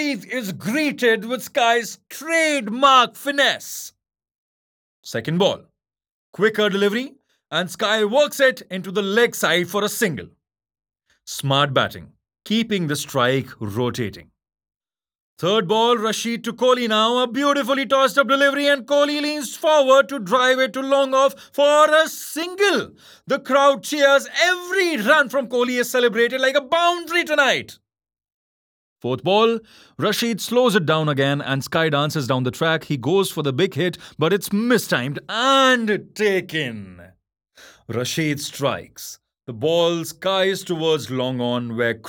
is greeted with Sky's trademark finesse. Second ball, quicker delivery, and Sky works it into the leg side for a single. Smart batting, keeping the strike rotating. Third ball, Rashid to Kohli now. A beautifully tossed up delivery, and Kohli leans forward to drive it to long off for a single. The crowd cheers. Every run from Kohli is celebrated like a boundary tonight. Fourth ball, Rashid slows it down again and Sky dances down the track. He goes for the big hit, but it's mistimed and taken. Rashid strikes. The ball skies towards long on, where